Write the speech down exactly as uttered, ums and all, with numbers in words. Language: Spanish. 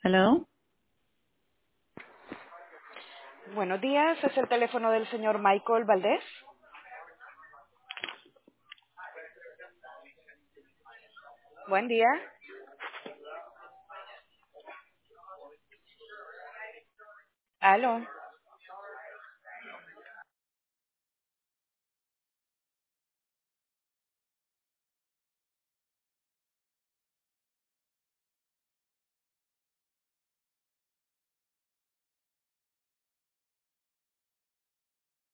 Hello. Buenos días, es el teléfono del señor Michael Valdés. Buen día. Aló.